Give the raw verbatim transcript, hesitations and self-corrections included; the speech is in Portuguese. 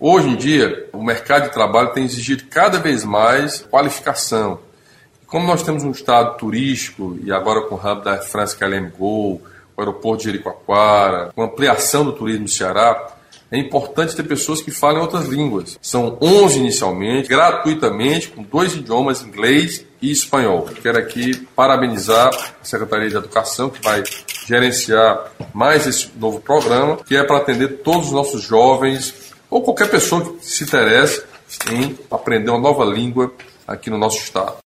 Hoje em dia, o mercado de trabalho tem exigido cada vez mais qualificação. Como nós temos um estado turístico, e agora com o hub da Air France K L M Go, o aeroporto de Jericoacoara, com a ampliação do turismo do Ceará, é importante ter pessoas que falem outras línguas. São onze inicialmente, gratuitamente, com dois idiomas, inglês e espanhol. Quero aqui parabenizar a Secretaria de Educação, que vai gerenciar mais esse novo programa, que é para atender todos os nossos jovens, ou qualquer pessoa que se interesse em aprender uma nova língua aqui no nosso estado.